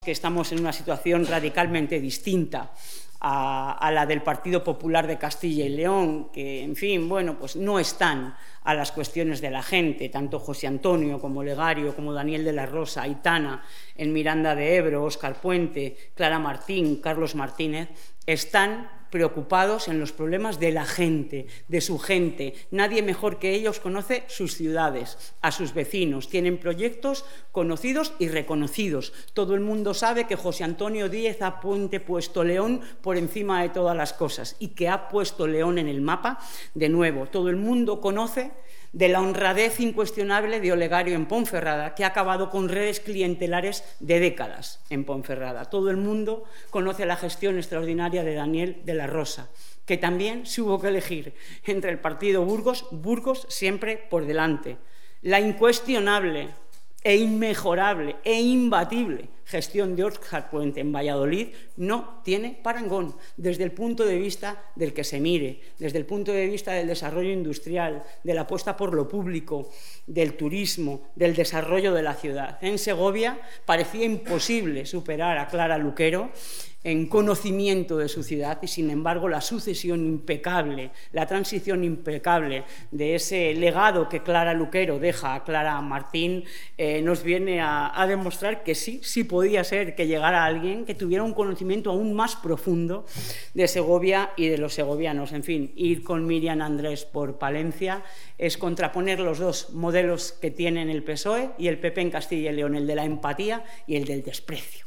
Que estamos en una situación radicalmente distinta a la del Partido Popular de Castilla y León, que, en fin, bueno, pues no están a las cuestiones de la gente, tanto José Antonio como Legario, como Daniel de la Rosa, Aitana, en Miranda de Ebro, Óscar Puente, Clara Martín, Carlos Martínez, están preocupados en los problemas de la gente, de su gente. Nadie mejor que ellos conoce sus ciudades, a sus vecinos. Tienen proyectos conocidos y reconocidos. Todo el mundo sabe que José Antonio Díez ha puesto León por encima de todas las cosas y que ha puesto León en el mapa de nuevo. Todo el mundo conoce de la honradez incuestionable de Olegario en Ponferrada, que ha acabado con redes clientelares de décadas en Ponferrada. Todo el mundo conoce la gestión extraordinaria de Daniel de la Rosa, que también se hubo que elegir entre el partido Burgos siempre por delante. La incuestionable e inmejorable e imbatible gestión de Óscar Puente en Valladolid no tiene parangón desde el punto de vista del que se mire, desde el punto de vista del desarrollo industrial, de la apuesta por lo público, del turismo, del desarrollo de la ciudad. En Segovia parecía imposible superar a Clara Luquero en conocimiento de su ciudad y, sin embargo, la sucesión impecable, la transición impecable de ese legado que Clara Luquero deja a Clara Martín nos viene a demostrar que sí podía ser que llegara alguien que tuviera un conocimiento aún más profundo de Segovia y de los segovianos. En fin, ir con Miriam Andrés por Palencia es contraponer los dos modelos que tienen el PSOE y el PP en Castilla y León, el de la empatía y el del desprecio.